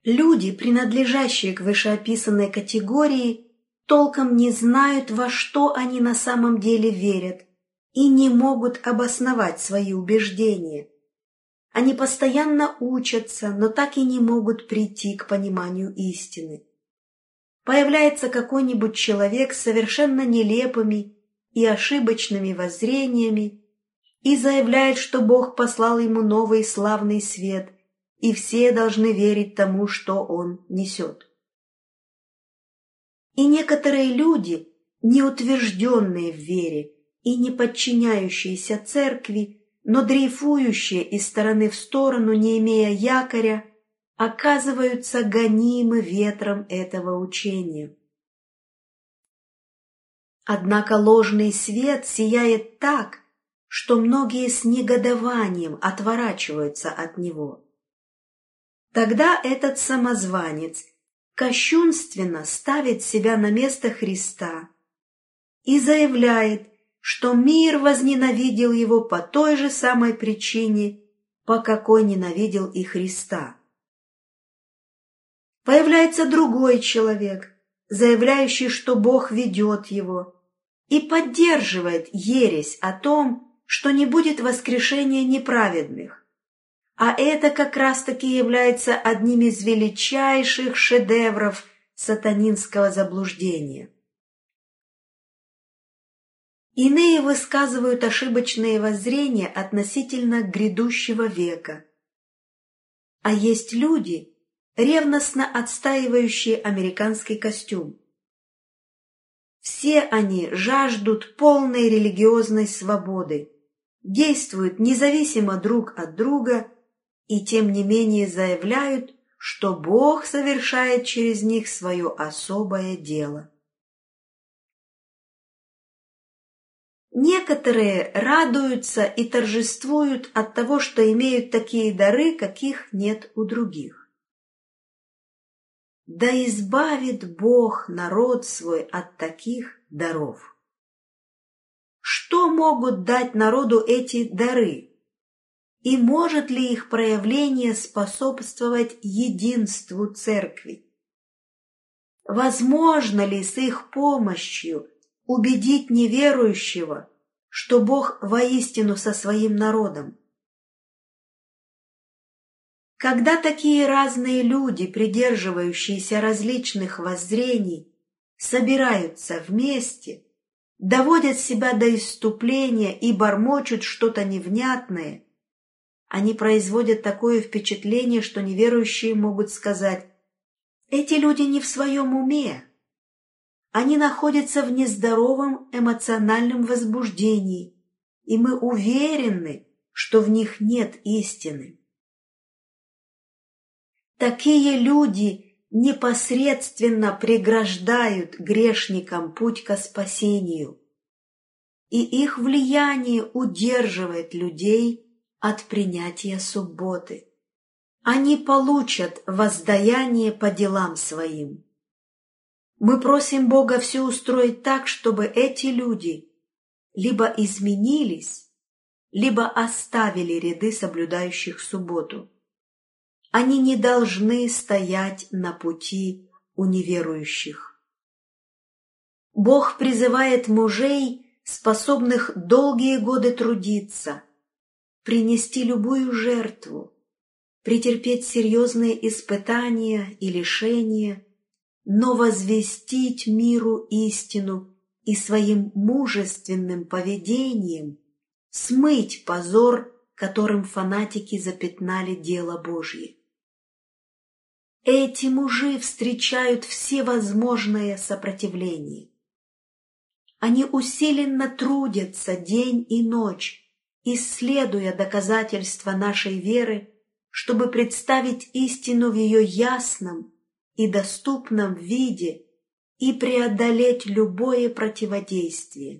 Люди, принадлежащие к вышеописанной категории, толком не знают, во что они на самом деле верят, и не могут обосновать свои убеждения. Они постоянно учатся, но так и не могут прийти к пониманию истины. Появляется какой-нибудь человек с совершенно нелепыми и ошибочными воззрениями и заявляет, что Бог послал ему новый славный свет, и все должны верить тому, что он несет. И некоторые люди, не утвержденные в вере и не подчиняющиеся церкви, но дрейфующие из стороны в сторону, не имея якоря, оказываются гонимы ветром этого учения. Однако ложный свет сияет так, что многие с негодованием отворачиваются от него. Тогда этот самозванец кощунственно ставит себя на место Христа и заявляет, что мир возненавидел его по той же самой причине, по какой ненавидел и Христа. Появляется другой человек, заявляющий, что Бог ведет его, и поддерживает ересь о том, что не будет воскрешения неправедных. А это как раз-таки является одним из величайших шедевров сатанинского заблуждения. Иные высказывают ошибочные воззрения относительно грядущего века. А есть люди, ревностно отстаивающие американский костюм. Все они жаждут полной религиозной свободы, действуют независимо друг от друга и тем не менее заявляют, что Бог совершает через них свое особое дело. Некоторые радуются и торжествуют от того, что имеют такие дары, каких нет у других. Да избавит Бог народ свой от таких даров. Что могут дать народу эти дары? И может ли их проявление способствовать единству церкви? Возможно ли с их помощью убедить неверующего, что Бог воистину со своим народом? Когда такие разные люди, придерживающиеся различных воззрений, собираются вместе, доводят себя до исступления и бормочут что-то невнятное, они производят такое впечатление, что неверующие могут сказать: «Эти люди не в своем уме». Они находятся в нездоровом эмоциональном возбуждении, и мы уверены, что в них нет истины. Такие люди непосредственно преграждают грешникам путь ко спасению, и их влияние удерживает людей от принятия субботы. Они получат воздаяние по делам своим. Мы просим Бога все устроить так, чтобы эти люди либо изменились, либо оставили ряды соблюдающих субботу. Они не должны стоять на пути у неверующих. Бог призывает мужей, способных долгие годы трудиться, принести любую жертву, претерпеть серьезные испытания и лишения, но возвестить миру истину и своим мужественным поведением смыть позор, которым фанатики запятнали дело Божье. Эти мужи встречают всевозможное сопротивление. Они усиленно трудятся день и ночь, исследуя доказательства нашей веры, чтобы представить истину в ее ясном и доступном виде и преодолеть любое противодействие.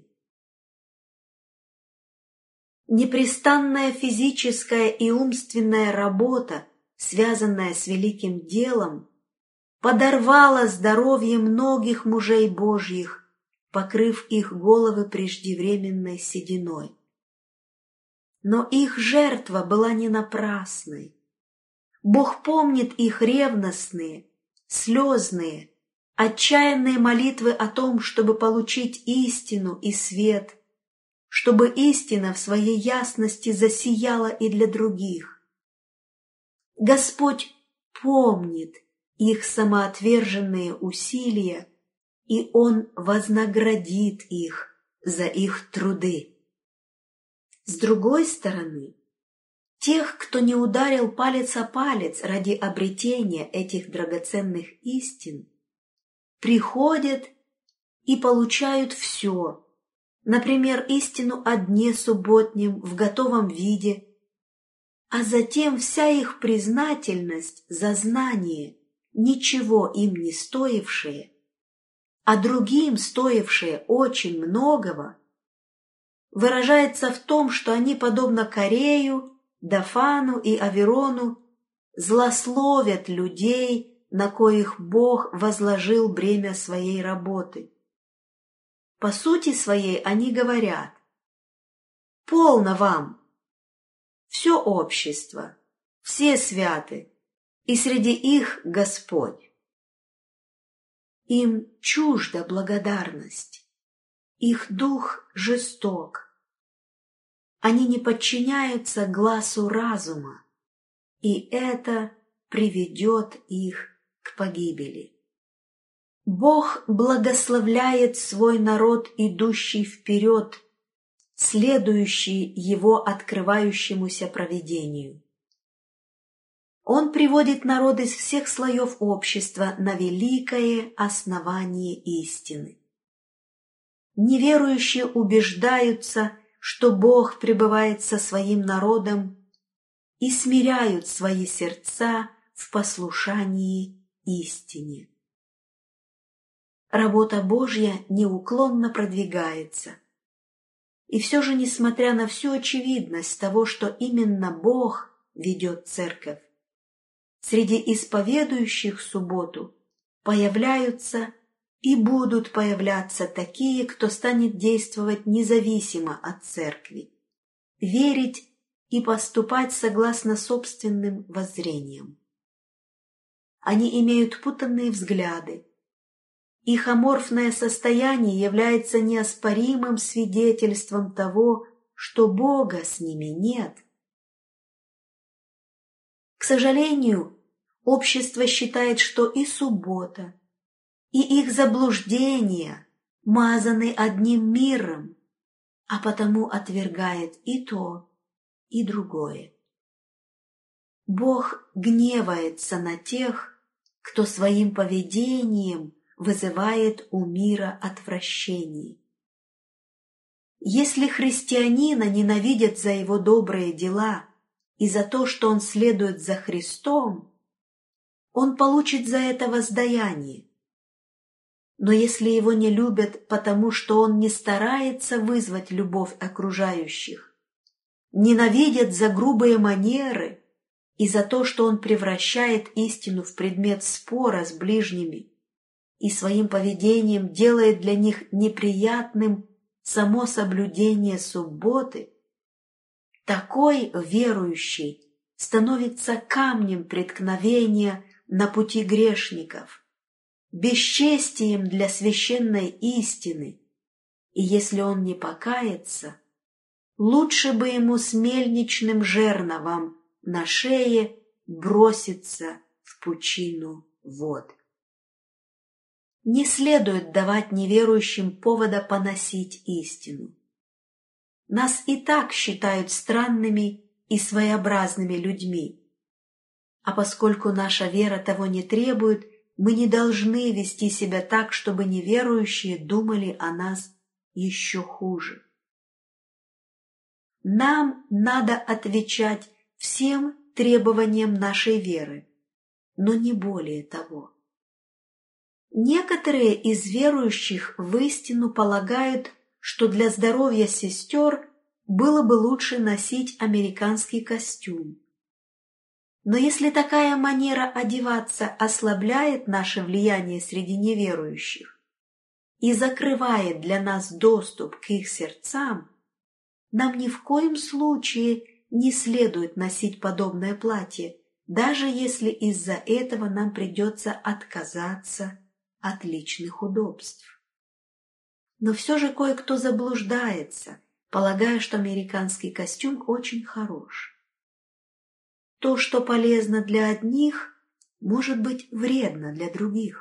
Непрестанная физическая и умственная работа, связанная с великим делом, подорвала здоровье многих мужей Божьих, покрыв их головы преждевременной сединой. Но их жертва была не напрасной. Бог помнит их ревностные, слезные, отчаянные молитвы о том, чтобы получить истину и свет, чтобы истина в своей ясности засияла и для других. Господь помнит их самоотверженные усилия, и Он вознаградит их за их труды. С другой стороны, тех, кто не ударил палец о палец ради обретения этих драгоценных истин, приходят и получают все, например, истину о дне субботнем в готовом виде, а затем вся их признательность за знание, ничего им не стоившее, а другим стоившее очень многого, выражается в том, что они, подобно Корею, Дафану и Аверону, злословят людей, на коих Бог возложил бремя своей работы. По сути своей они говорят: «Полно вам! Все общество, все святы, и среди их Господь». Им чужда благодарность, их дух жесток. Они не подчиняются гласу разума, и это приведет их к погибели. Бог благословляет свой народ, идущий вперед, следующий Его открывающемуся провидению. Он приводит народ из всех слоев общества на великое основание истины. Неверующие убеждаются, что Бог пребывает со своим народом, и смиряют свои сердца в послушании истине. Работа Божья неуклонно продвигается. И все же, несмотря на всю очевидность того, что именно Бог ведет церковь, среди исповедующих субботу появляются и будут появляться такие, кто станет действовать независимо от церкви, верить и поступать согласно собственным воззрениям. Они имеют путанные взгляды. Их аморфное состояние является неоспоримым свидетельством того, что Бога с ними нет. К сожалению, общество считает, что и суббота, и их заблуждения мазаны одним миром, а потому отвергает и то, и другое. Бог гневается на тех, кто своим поведением вызывает у мира отвращение. Если христианина ненавидят за его добрые дела и за то, что он следует за Христом, он получит за это воздаяние. Но если его не любят, потому что он не старается вызвать любовь окружающих, ненавидят за грубые манеры и за то, что он превращает истину в предмет спора с ближними и своим поведением делает для них неприятным само соблюдение субботы, такой верующий становится камнем преткновения на пути грешников, бесчестием для священной истины, и если он не покается, лучше бы ему с мельничным жерновом на шее броситься в пучину вод. Не следует давать неверующим повода поносить истину. Нас и так считают странными и своеобразными людьми, а поскольку наша вера того не требует, мы не должны вести себя так, чтобы неверующие думали о нас еще хуже. Нам надо отвечать всем требованиям нашей веры, но не более того. Некоторые из верующих в истину полагают, что для здоровья сестер было бы лучше носить американский костюм. Но если такая манера одеваться ослабляет наше влияние среди неверующих и закрывает для нас доступ к их сердцам, нам ни в коем случае не следует носить подобное платье, даже если из-за этого нам придется отказаться от личных удобств. Но все же кое-кто заблуждается, полагая, что американский костюм очень хорош. То, что полезно для одних, может быть вредно для других.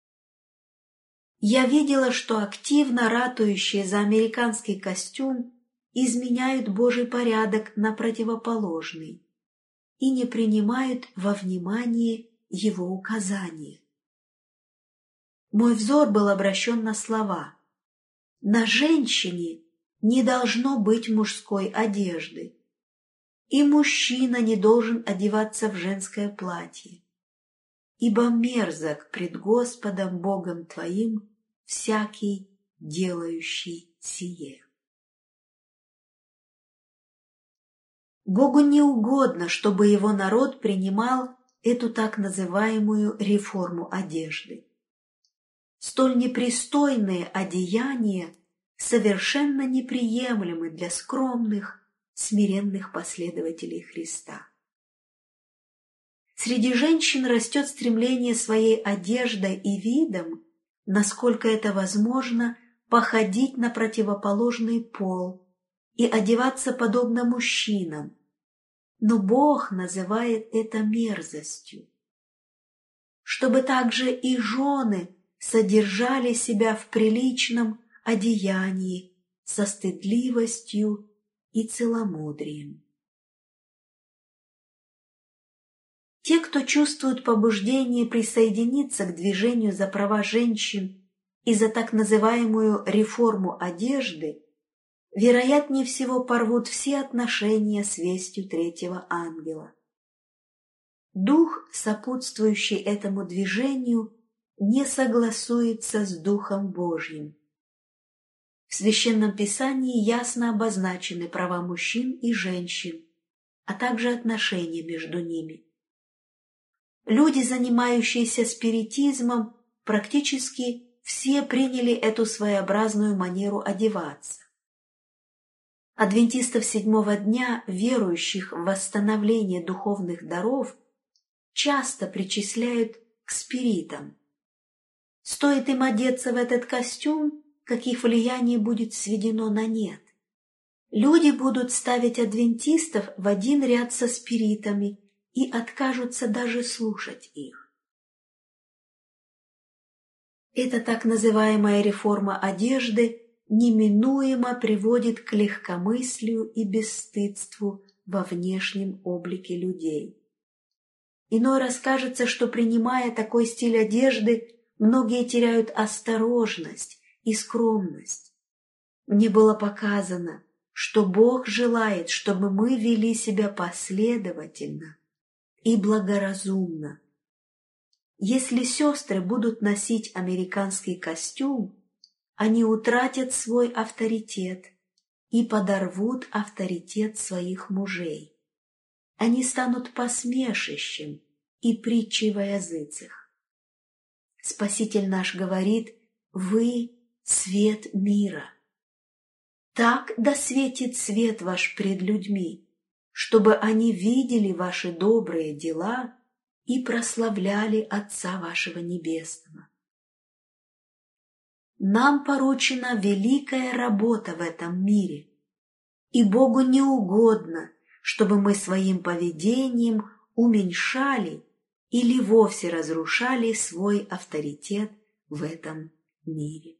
Я видела, что активно ратующие за американский костюм изменяют Божий порядок на противоположный и не принимают во внимание его указания. Мой взор был обращен на слова: «На женщине не должно быть мужской одежды, и мужчина не должен одеваться в женское платье, ибо мерзок пред Господом Богом твоим всякий, делающий сие». Богу не угодно, чтобы его народ принимал эту так называемую реформу одежды. Столь непристойные одеяния совершенно неприемлемы для скромных, смиренных последователей Христа. Среди женщин растет стремление своей одеждой и видом, насколько это возможно, походить на противоположный пол и одеваться подобно мужчинам, но Бог называет это мерзостью. Чтобы также и жены содержали себя в приличном одеянии со стыдливостью и целомудрием. Те, кто чувствует побуждение присоединиться к движению за права женщин и за так называемую реформу одежды, вероятнее всего порвут все отношения с вестью третьего ангела. Дух, сопутствующий этому движению, не согласуется с Духом Божьим. В Священном Писании ясно обозначены права мужчин и женщин, а также отношения между ними. Люди, занимающиеся спиритизмом, практически все приняли эту своеобразную манеру одеваться. Адвентистов седьмого дня, верующих в восстановление духовных даров, часто причисляют к спиритам. Стоит им одеться в этот костюм, как их влияние будет сведено на нет. Люди будут ставить адвентистов в один ряд со спиритами и откажутся даже слушать их. Эта так называемая реформа одежды неминуемо приводит к легкомыслию и бесстыдству во внешнем облике людей. Иной раз кажется, что, принимая такой стиль одежды, многие теряют осторожность и скромность. Мне было показано, что Бог желает, чтобы мы вели себя последовательно и благоразумно. Если сестры будут носить американский костюм, они утратят свой авторитет и подорвут авторитет своих мужей. Они станут посмешищем и притчей во языцах. Спаситель наш говорит: «Вы — свет мира». Так да светит свет ваш пред людьми, чтобы они видели ваши добрые дела и прославляли Отца вашего Небесного. Нам поручена великая работа в этом мире, и Богу не угодно, чтобы мы своим поведением уменьшали или вовсе разрушали свой авторитет в этом мире.